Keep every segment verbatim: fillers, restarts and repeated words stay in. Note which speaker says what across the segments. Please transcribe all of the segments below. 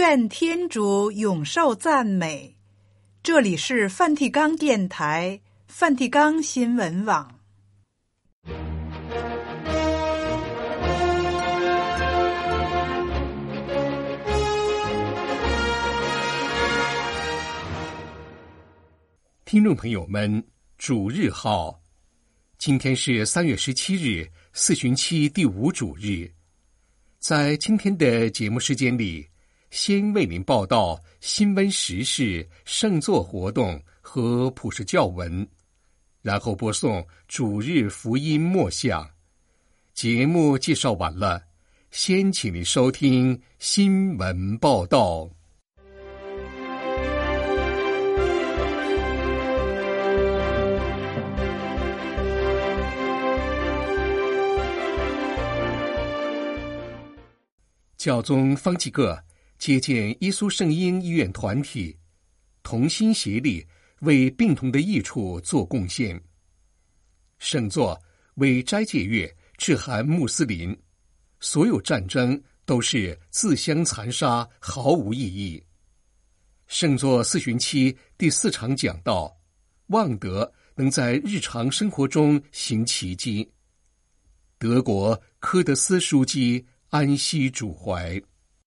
Speaker 1: 愿天主永受赞美。这里是梵蒂冈电台、梵蒂冈新闻网。
Speaker 2: 听众朋友们，主日好！今天是三月十七日，四旬期第五主日。在今天的节目时间里，先为您报道新闻时事、圣座活动和普世教文，然后播送主日福音默想。节目介绍完了，先请您收听新闻报道。教宗方济各接见耶稣圣婴医院团体，同心协力为病童的益处做贡献。圣座为斋戒月致函穆斯林，所有战争都是自相残杀，毫无意义。圣座四旬期第四场讲道，望德能在日常生活中行奇迹。德国科德斯枢机安息主怀。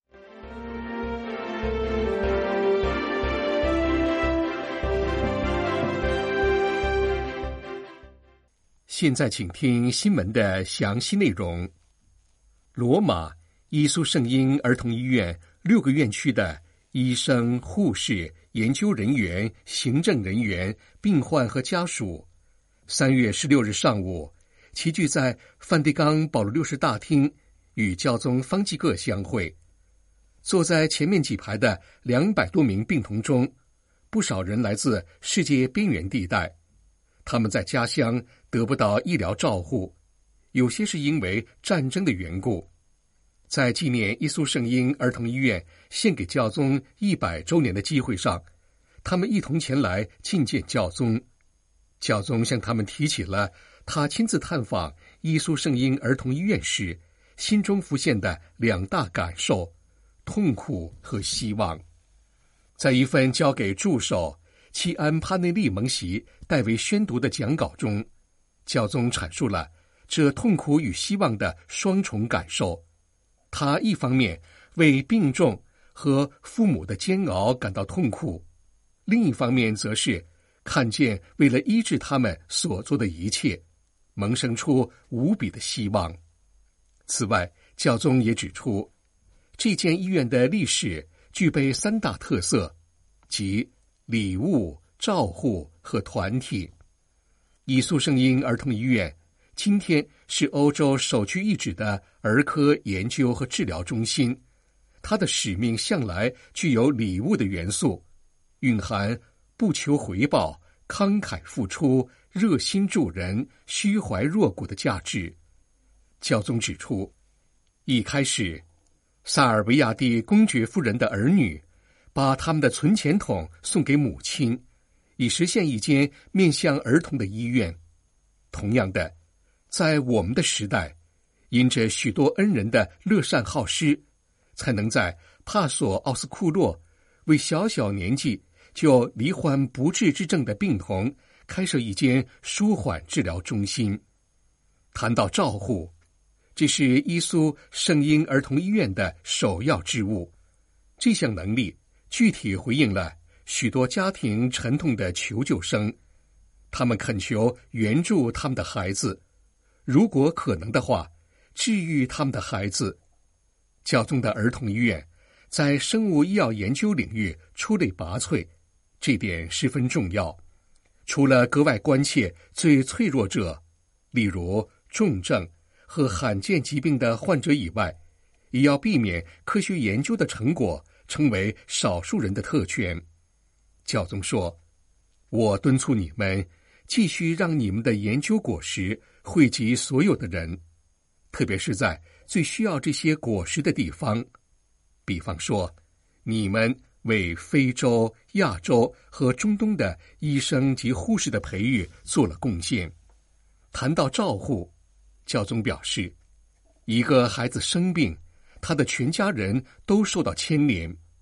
Speaker 2: 现在请听新闻的详细内容。罗马耶稣圣婴儿童医院六个院区的医生、护士、研究人员、行政人员、病患和家属，三月十六日上午齐聚在梵蒂冈保罗六世大厅，与教宗方济各相会。坐在前面几排的两百多名病童中，不少人来自世界边缘地带，他们在家乡得不到医疗照护，有些是因为战争的缘故。在纪念耶稣圣婴儿童医院献给教宗一百周年的机会上，他们一同前来觐见教宗。教宗向他们提起了他亲自探访耶稣圣婴儿童医院时心中浮现的两大感受：痛苦和希望。在一份交给助手齐安帕内利蒙席代为宣读的讲稿中，教宗阐述了这痛苦与希望的双重感受。他一方面为病重和父母的煎熬感到痛苦，另一方面则是看见为了医治他们所做的一切，萌生出无比的希望。此外，教宗也指出，这间医院的历史具备三大特色，即礼物、照护和团体。耶稣圣婴儿童医院今天是欧洲首屈一指的儿科研究和治疗中心，它的使命向来具有礼物的元素，蕴含不求回报、慷慨付出、热心助人、虚怀若谷的价值。教宗指出，一开始萨尔维亚蒂公爵夫人的儿女把他们的存钱筒送给母亲，以实现一间面向儿童的医院。同样的，在我们的时代，因着许多恩人的乐善好施，才能在帕索奥斯库洛为小小年纪就罹患不治之症的病童开设一间舒缓治疗中心。谈到照护，这是耶稣圣婴儿童医院的首要之务。这项能力具体回应了许多家庭沉痛的求救声，他们恳求援助他们的孩子，如果可能的话，治愈他们的孩子。教宗的儿童医院在生物医药研究领域出类拔萃，这点十分重要。除了格外关切最脆弱者，例如重症和罕见疾病的患者以外，也要避免科学研究的成果成为少数人的特权。教宗说，我敦促你们继续让你们的研究果实惠及所有的人，特别是在最需要这些果实的地方。比方说，你们为非洲、亚洲和中东的医生及护士的培育做了贡献。谈到照护，教宗表示，一个孩子生病，他的全家人都受到牵连，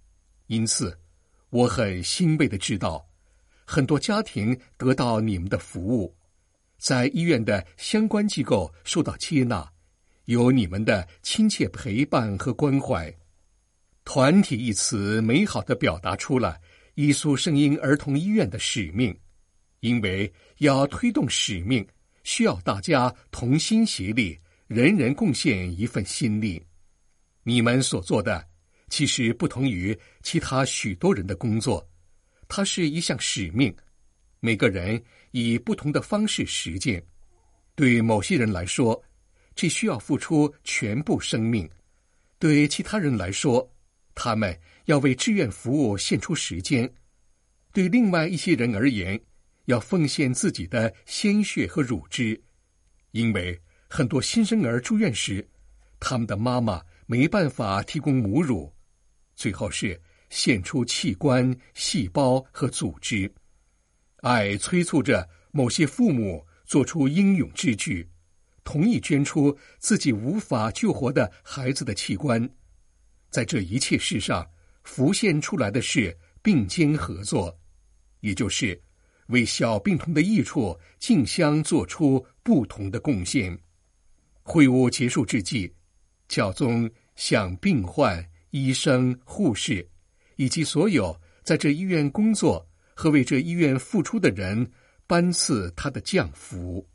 Speaker 2: 因此，我很欣慰地知道，很多家庭得到你们的服务，在医院的相关机构受到接纳，有你们的亲切陪伴和关怀。团体一词美好地表达出了伊苏圣婴儿童医院的使命，因为要推动使命，需要大家同心协力，人人贡献一份心力。你们所做的其实不同于其他许多人的工作，它是一项使命，每个人以不同的方式实践。对某些人来说，这需要付出全部生命；对其他人来说，他们要为志愿服务献出时间；对另外一些人而言，要奉献自己的鲜血和乳汁。因为很多新生儿住院时，他们的妈妈没办法提供母乳，最后是献出器官、细胞和组织。爱催促着某些父母做出英勇之举，同意捐出自己无法救活的孩子的器官。在这一切事上，浮现出来的是并肩合作，也就是为小病童的益处竞相做出不同的贡献。会务结束之际，教宗向病患、医生、护士以及所有在这医院工作和为这医院付出的人颁赐他的降福。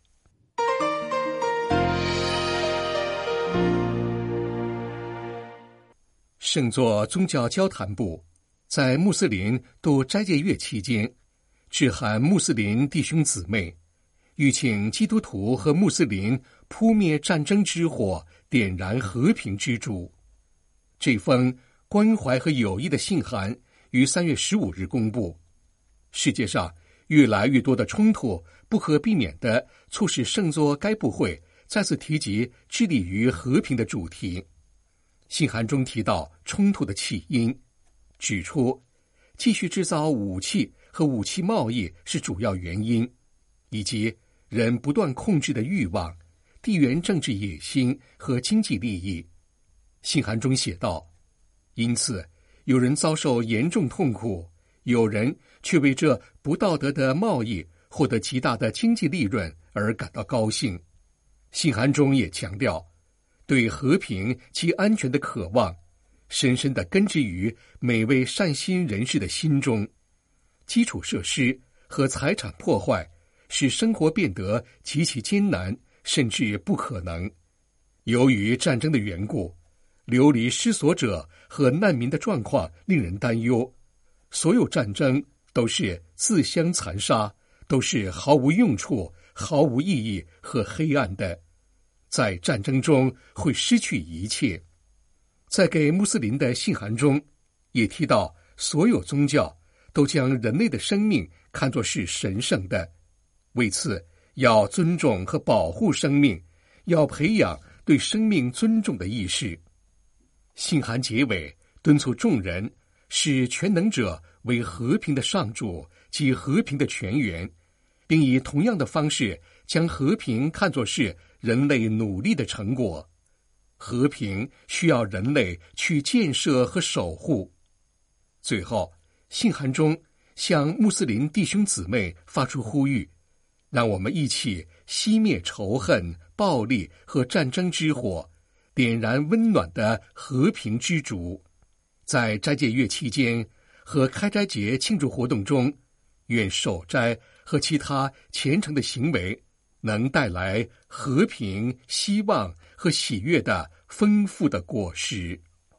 Speaker 2: 圣座宗教交谈部在穆斯林度斋戒月期间，致函穆斯林弟兄姊妹，欲请基督徒和穆斯林扑灭战争之火，点燃和平之烛。这封关怀和友谊的信函于三月十五日公布。世界上越来越多的冲突不可避免地促使圣座该部会再次提及致力于和平的主题。信函中提到冲突的起因，指出继续制造武器和武器贸易是主要原因，以及人不断控制的欲望、地缘政治野心和经济利益。信函中写道，因此有人遭受严重痛苦，有人却为这不道德的贸易获得极大的经济利润而感到高兴。信函中也强调，对和平及安全的渴望深深地根植于每位善心人士的心中。基础设施和财产破坏使生活变得极其艰难，甚至不可能。由于战争的缘故，流离失所者和难民的状况令人担忧。所有战争都是自相残杀，都是毫无用处、毫无意义和黑暗的。在战争中会失去一切。在给穆斯林的信函中，也提到所有宗教都将人类的生命看作是神圣的，为此要尊重和保护生命，要培养对生命尊重的意识。信函结尾敦促众人视全能者为和平的上主及和平的泉源，并以同样的方式将和平看作是人类努力的成果。和平需要人类去建设和守护。最后，信函中向穆斯林弟兄姊妹发出呼吁，让我们一起熄灭仇恨、暴力和战争之火，点燃温暖的和平之烛。在斋戒月期间和开斋节庆祝活动中，愿守斋和其他虔诚的行为能带来和平、希望和喜悦的丰富的果实。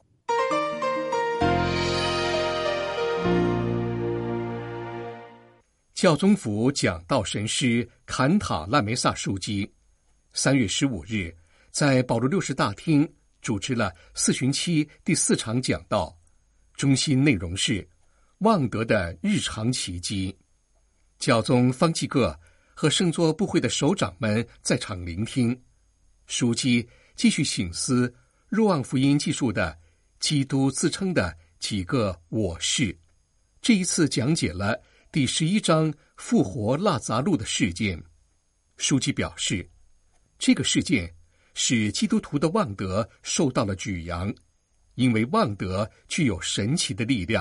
Speaker 2: 教宗府讲道神师坎塔拉梅萨枢机三月十五日在保罗六世大厅主持了四旬期第四场讲道，中心内容是望德的日常奇迹。教宗方济各和圣座部会的首长们在场聆听，枢机继续省思若望福音记述的基督自称的几个我是。这一次讲解了第十一章复活拉匝路的事件。书记表示，这个事件使基督徒的望德受到了举扬，因为望德具有神奇的力量，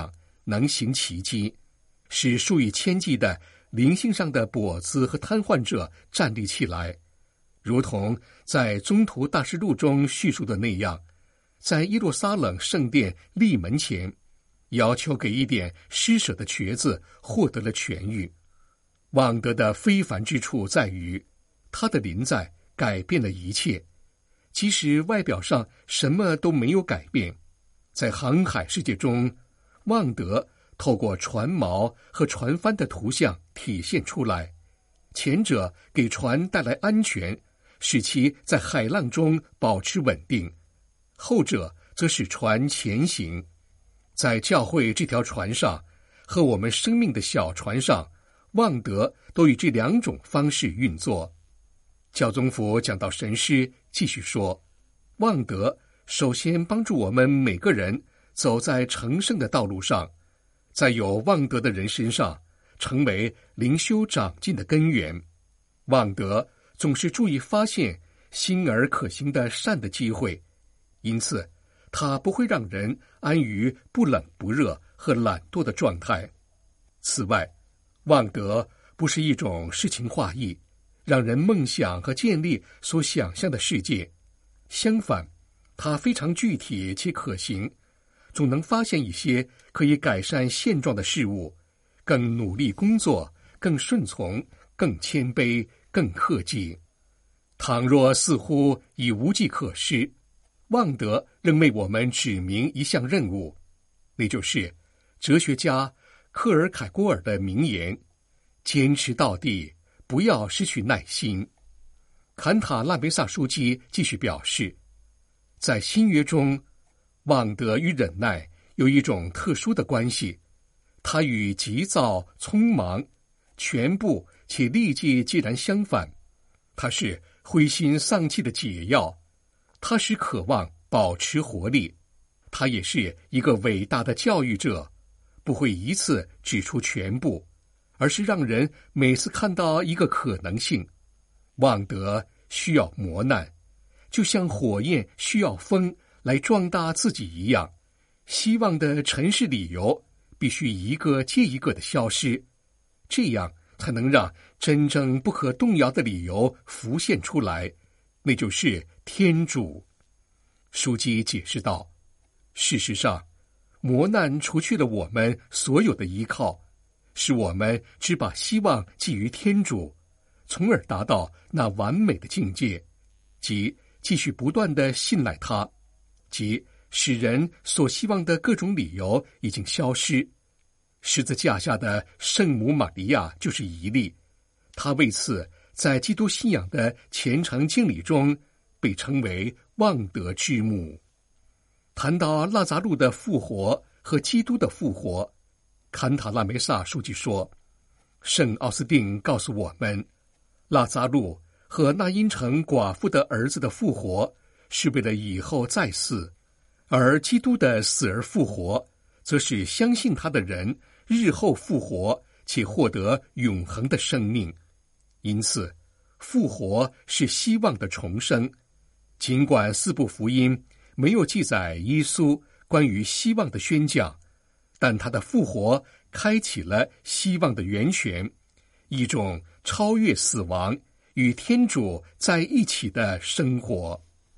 Speaker 2: 能行奇迹，使数以千计的灵性上的跛子和瘫痪者站立起来，如同在宗徒大事录中叙述的那样，在耶路撒冷圣殿立门前，要求给一点施舍的瘸子获得了痊愈。望德的非凡之处在于，他的临在改变了一切，即使外表上什么都没有改变。在航海世界中，望德透过船锚和船帆的图像体现出来，前者给船带来安全，使其在海浪中保持稳定，后者则使船前行。在教会这条船上和我们生命的小船上，望德都以这两种方式运作。教宗府讲道神师继续说，望德首先帮助我们每个人走在成圣的道路上，在有望德的人身上成为灵修长进的根源。望德总是注意发现新而可行的善的机会，因此他不会让人安于不冷不热和懒惰的状态。此外，望德不是一种诗情画意，让人梦想和建立所想象的世界。相反，它非常具体且可行，总能发现一些可以改善现状的事物，更努力工作，更顺从，更谦卑，更克己。倘若似乎已无计可施，望德仍为我们指明一项任务，那就是哲学家克尔凯郭尔的名言：坚持到底，不要失去耐心。坎塔拉梅萨书记继续表示，在新约中，望德与忍耐有一种特殊的关系，它与急躁、匆忙、全部且立即截然相反。它是灰心丧气的解药，它使渴望保持活力。它也是一个伟大的教育者，不会一次指出全部，而是让人每次看到一个可能性。望德需要磨难，就像火焰需要风来壮大自己一样。希望的尘世理由必须一个接一个的消失，这样才能让真正不可动摇的理由浮现出来，那就是天主。书记解释道，事实上，磨难除去了我们所有的依靠，使我们只把希望寄于天主，从而达到那完美的境界，即继续不断地信赖他，即使人所希望的各种理由已经消失。十字架下的圣母玛利亚就是一例，她为此在基督信仰的虔诚敬礼中被称为望德之母。谈到拉匝路的复活和基督的复活，坎塔拉梅萨书记说，圣奥斯定告诉我们，拉匝路和那因城寡妇的儿子的复活是为了以后再死，而基督的死而复活则是相信他的人日后复活且获得永恒的生命。因此，复活是希望的重生。尽管四部福音没有记载耶稣关于希望的宣讲，但他的复活开启了希望的源泉，一种超越死亡与天主在一起的生活。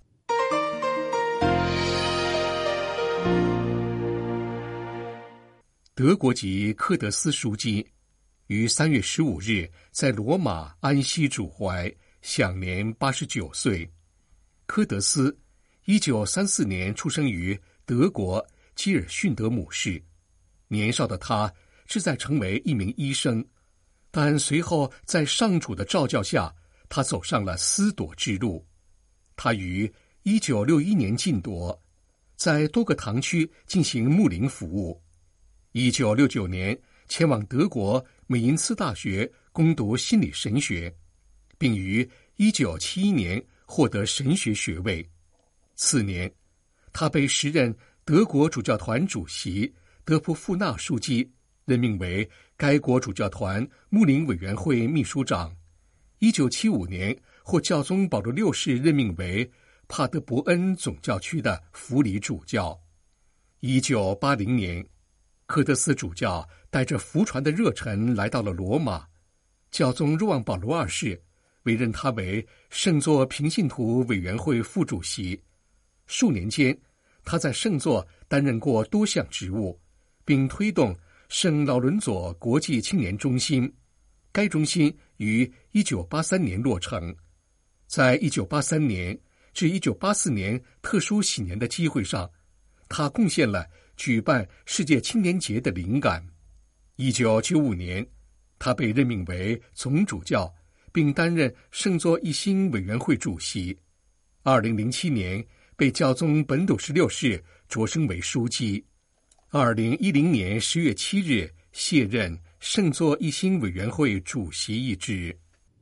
Speaker 2: 德国籍科德斯书记于三月十五日在罗马安息主怀，享年八十九岁。科德斯一九三四年出生于德国基尔逊德姆市，年少的他志在成为一名医生，但随后在上主的召教下，他走上了思铎之路。他于一九六一年进铎，在多个堂区进行牧灵服务。一九六九年前往德国美因茨大学攻读心理神学，并于一九七一年获得神学学位。次年，他被时任德国主教团主席德普富纳书记任命为该国主教团牧灵委员会秘书长。一九七五年获教宗保罗六世任命为帕德伯恩总教区的辅理主教。一九八零年， 科德斯主教带着福传的热忱来到了罗马，教宗若望保罗二世委任他为圣座平信徒委员会副主席。数年间，他在圣座担任过多项职务，并推动圣劳伦佐国际青年中心。该中心于一九八三年落成。在一九八三年至一九八四年特殊喜年的机会上，他贡献了举办世界青年节的灵感。一九九五年，他被任命为总主教，并担任圣座一心委员会主席。二零零七年，被教宗本笃十六世擢升为书记。二零一零年十月七日卸任圣座一心委员会主席一职。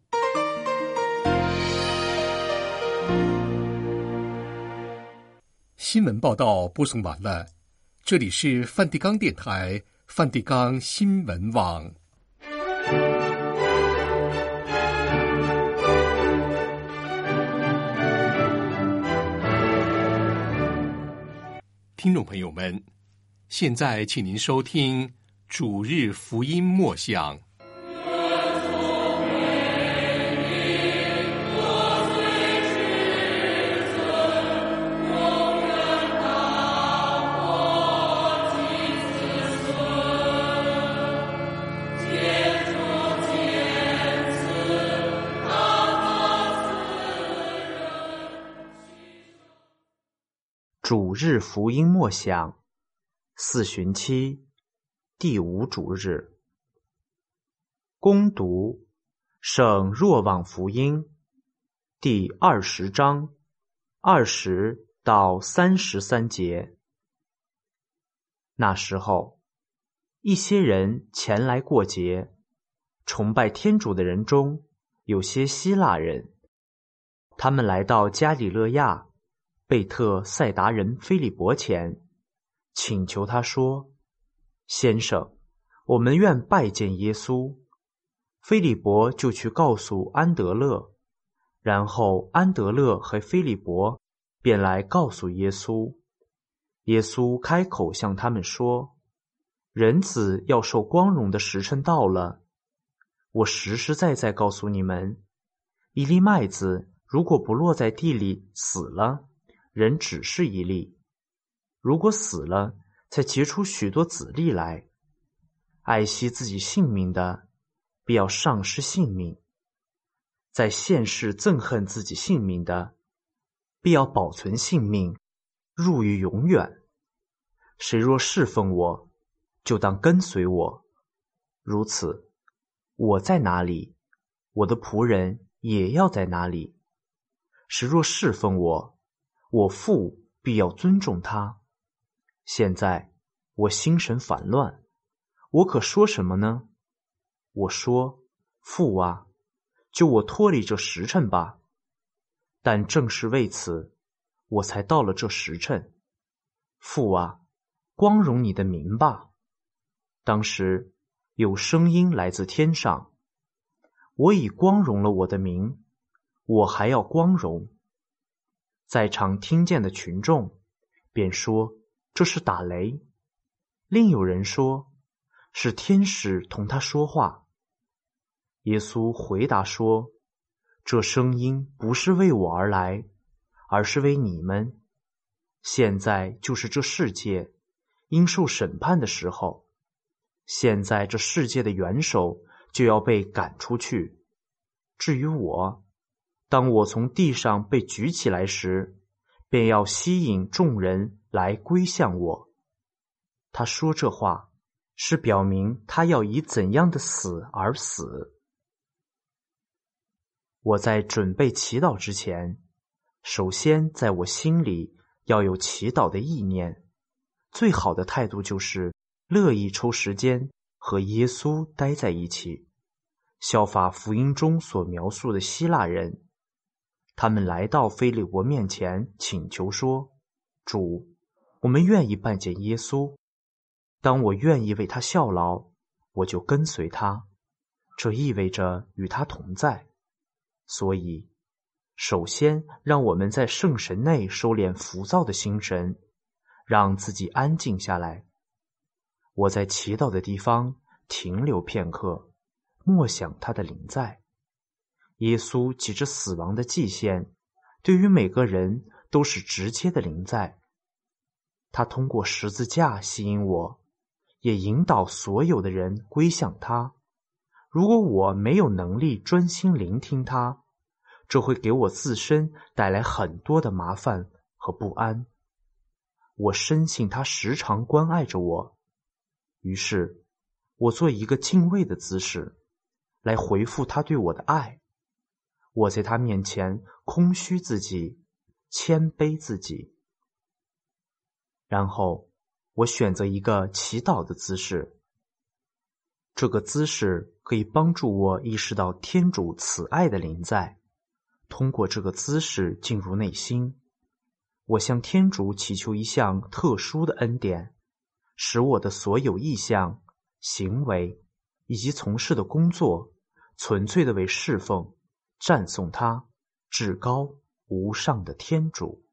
Speaker 2: 新闻报道播送完了，这里是梵蒂冈电台梵蒂冈新闻网。听众朋友们，现在请您收听主日福音默想。
Speaker 3: 主日福音默想，四旬期第五主日，恭读圣若望福音第二十章二十到三十三节。那时候，一些人前来过节，崇拜天主的人中有些希腊人，他们来到加里肋亚贝特赛达人腓利伯前，请求他说：先生，我们愿拜见耶稣。腓利伯就去告诉安德勒，然后安德勒和腓利伯便来告诉耶稣。耶稣开口向他们说：人子要受光荣的时辰到了。我实实在在告诉你们，一粒麦子如果不落在地里死了，人只是一粒；如果死了，才结出许多子粒来。爱惜自己性命的，必要丧失性命；在现世憎恨自己性命的，必要保存性命，入于永远。谁若侍奉我，就当跟随我。如此，我在哪里，我的仆人也要在哪里。谁若侍奉我，我父必要尊重他。现在我心神烦乱，我可说什么呢？我说：父啊，就我脱离这时辰吧。但正是为此，我才到了这时辰。父啊，光荣你的名吧。当时有声音来自天上：我已光荣了我的名，我还要光荣。在场听见的群众便说：这是打雷。另有人说：是天使同他说话。耶稣回答说：这声音不是为我而来，而是为你们。现在就是这世界应受审判的时候。现在这世界的元首就要被赶出去。至于我，当我从地上被举起来时，便要吸引众人来归向我。他说这话，是表明他要以怎样的死而死。我在准备祈祷之前，首先在我心里要有祈祷的意念。最好的态度就是乐意抽时间和耶稣待在一起，效法福音中所描述的希腊人。他们来到腓利伯面前，请求说：主，我们愿意拜见耶稣。当我愿意为他效劳，我就跟随他，这意味着与他同在。所以，首先让我们在圣神内收敛浮躁的心神，让自己安静下来。 我在祈祷的地方停留片刻，默想他的临在。耶稣及着死亡的祭献，对于每个人都是直接的临在。他通过十字架吸引我，也引导所有的人归向他。如果我没有能力专心聆听他，这会给我自身带来很多的麻烦和不安。我深信他时常关爱着我，于是我做一个敬畏的姿势，来回复他对我的爱。我在他面前空虚自己，谦卑自己。然后我选择一个祈祷的姿势。这个姿势可以帮助我意识到天主慈爱的临在，通过这个姿势进入内心。我向天主祈求一项特殊的恩典，使我的所有意向、行为以及从事的工作纯粹的为侍奉、赞颂他至高无上的天主。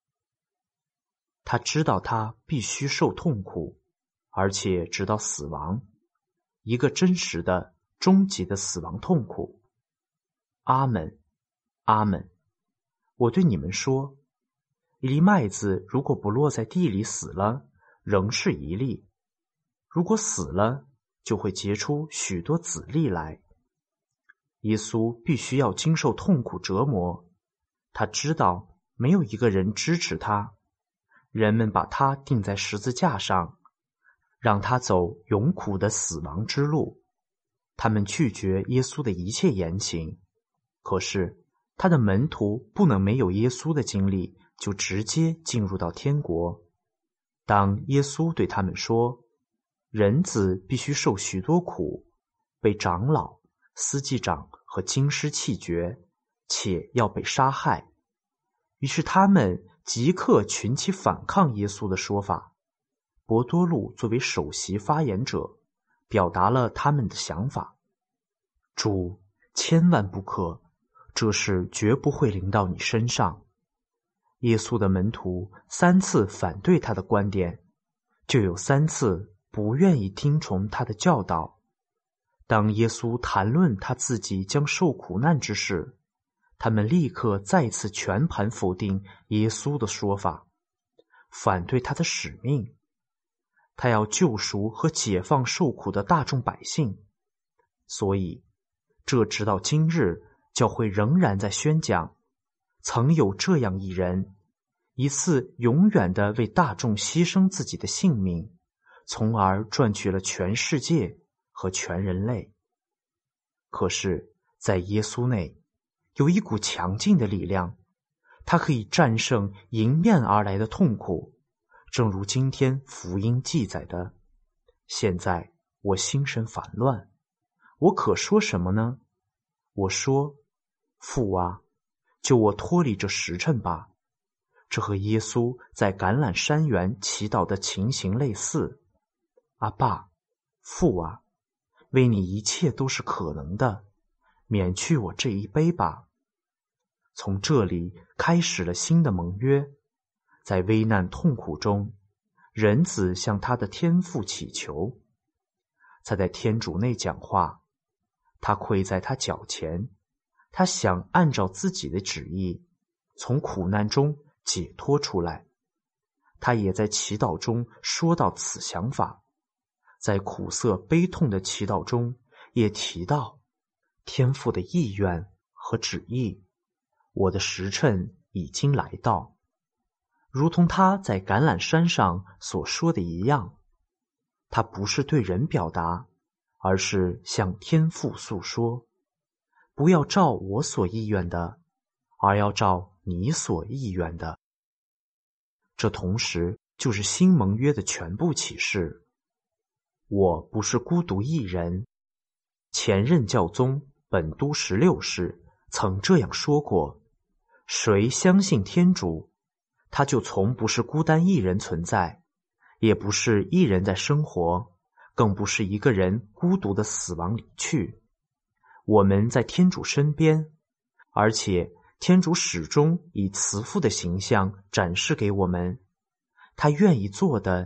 Speaker 3: 他知道他必须受痛苦，而且直到死亡，一个真实的、终极的死亡痛苦。阿们，阿们。我对你们说，一粒麦子如果不落在地里死了，仍是一粒；如果死了，就会结出许多子粒来。耶稣必须要经受痛苦折磨，他知道没有一个人支持他。人们把他钉在十字架上，让他走永苦的死亡之路。他们拒绝耶稣的一切言行，可是他的门徒不能没有耶稣的经历就直接进入到天国。当耶稣对他们说，人子必须受许多苦，被长老、司祭长和经师弃绝，且要被杀害，于是他们即刻群起反抗耶稣的说法。伯多禄作为首席发言者，表达了他们的想法。主，千万不可，这事绝不会临到你身上。耶稣的门徒三次反对他的观点，就有三次不愿意听从他的教导。当耶稣谈论他自己将受苦难之事，他们立刻再次全盘否定耶稣的说法，反对他的使命。他要救赎和解放受苦的大众百姓，所以这直到今日，教会仍然在宣讲，曾有这样一人，一次永远地为大众牺牲自己的性命，从而赚取了全世界和全人类。可是在耶稣内有一股强劲的力量，它可以战胜迎面而来的痛苦，正如今天福音记载的。现在我心神烦乱，我可说什么呢？我说，父啊，救我脱离这时辰吧。这和耶稣在橄榄山园祈祷的情形类似。阿爸，父啊，为你一切都是可能的，免去我这一杯吧。从这里开始了新的盟约，在危难痛苦中，人子向他的天父祈求。他在天主内讲话，他跪在他脚前，他想按照自己的旨意从苦难中解脱出来。他也在祈祷中说到此想法，在苦涩悲痛的祈祷中也提到天父的意愿和旨意。我的时辰已经来到，如同他在橄榄山上所说的一样。他不是对人表达，而是向天父诉说，不要照我所意愿的，而要照你所意愿的。这同时就是新盟约的全部启示。我不是孤独一人，前任教宗本笃十六世曾这样说过，谁相信天主，他就从不是孤单一人存在，也不是一人在生活，更不是一个人孤独的死亡里去。我们在天主身边，而且天主始终以慈父的形象展示给我们。他愿意做的，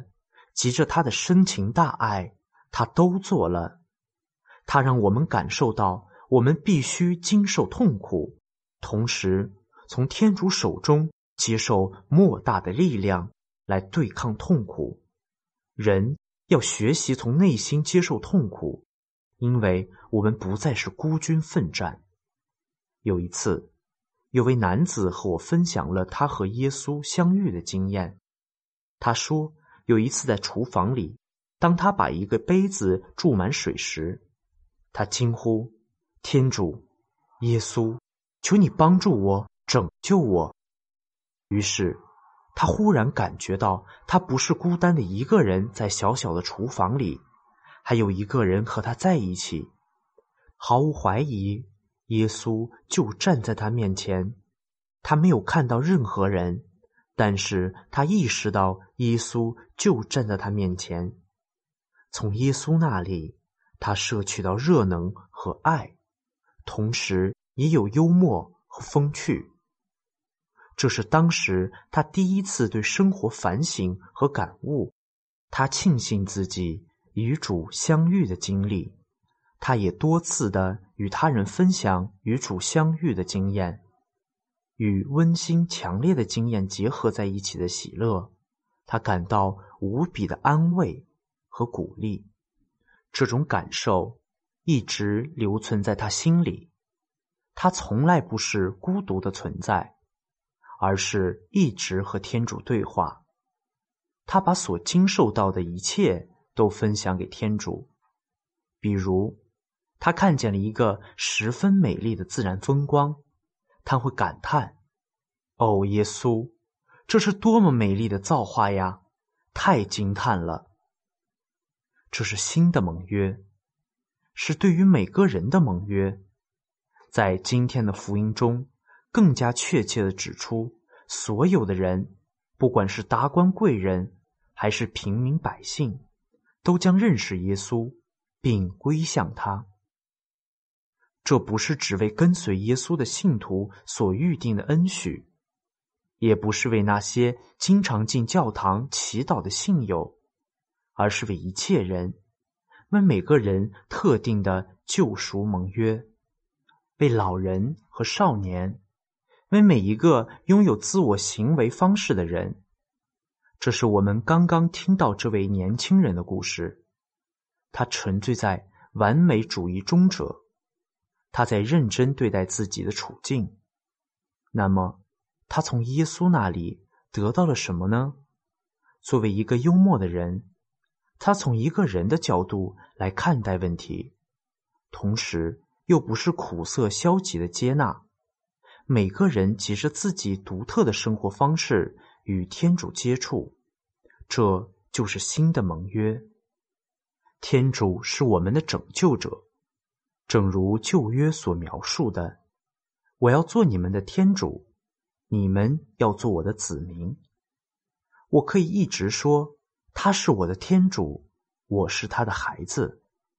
Speaker 3: 及着他的深情大爱，他都做了。他让我们感受到我们必须经受痛苦，同时从天主手中接受莫大的力量来对抗痛苦。人要学习从内心接受痛苦，因为我们不再是孤军奋战。有一次，有位男子和我分享了他和耶稣相遇的经验。他说，有一次在厨房里，当他把一个杯子注满水时，他惊呼：天主，耶稣，求你帮助我，拯救我。于是他忽然感觉到他不是孤单的一个人在小小的厨房里，还有一个人和他在一起。毫无怀疑，耶稣就站在他面前。他没有看到任何人，但是他意识到耶稣就站在他面前。从耶稣那里，他摄取到热能和爱，同时也有幽默和风趣。这是当时他第一次对生活反省和感悟，他庆幸自己与主相遇的经历，他也多次的与他人分享与主相遇的经验，与温馨强烈的经验结合在一起的喜乐，他感到无比的安慰和鼓励。这种感受一直留存在他心里，他从来不是孤独的存在，而是一直和天主对话。他把所经受到的一切都分享给天主。比如，他看见了一个十分美丽的自然风光，他会感叹：哦，耶稣，这是多么美丽的造化呀，太惊叹了。这是新的盟约，是对于每个人的盟约。在今天的福音中，更加确切地指出，所有的人，不管是达官贵人还是平民百姓，都将认识耶稣并归向他。这不是只为跟随耶稣的信徒所预定的恩许，也不是为那些经常进教堂祈祷的信友，而是为一切人，为每个人特定的救赎盟约，为老人和少年，为每一个拥有自我行为方式的人。这是我们刚刚听到这位年轻人的故事。他沉醉在完美主义中者，他在认真对待自己的处境。那么，他从耶稣那里得到了什么呢？作为一个幽默的人，他从一个人的角度来看待问题，同时又不是苦涩消极的接纳。每个人藉着自己独特的生活方式与天主接触，这就是新的盟约。天主是我们的拯救者，正如旧约所描述的：我要做你们的天主，你们要做我的子民。我可以一直说，他是我的天主，我是他的孩子。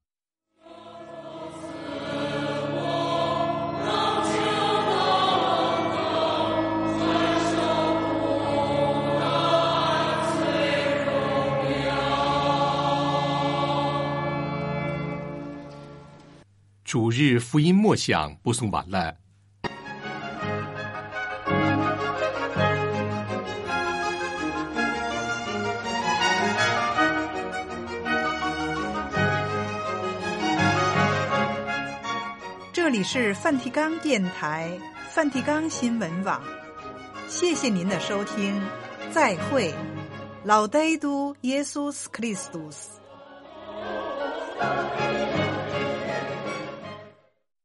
Speaker 2: 主日福音默想播送完了。
Speaker 1: 这里是梵蒂冈电台、梵蒂冈新闻网，谢谢您的收听，再会。Laudetur Jesus Christus。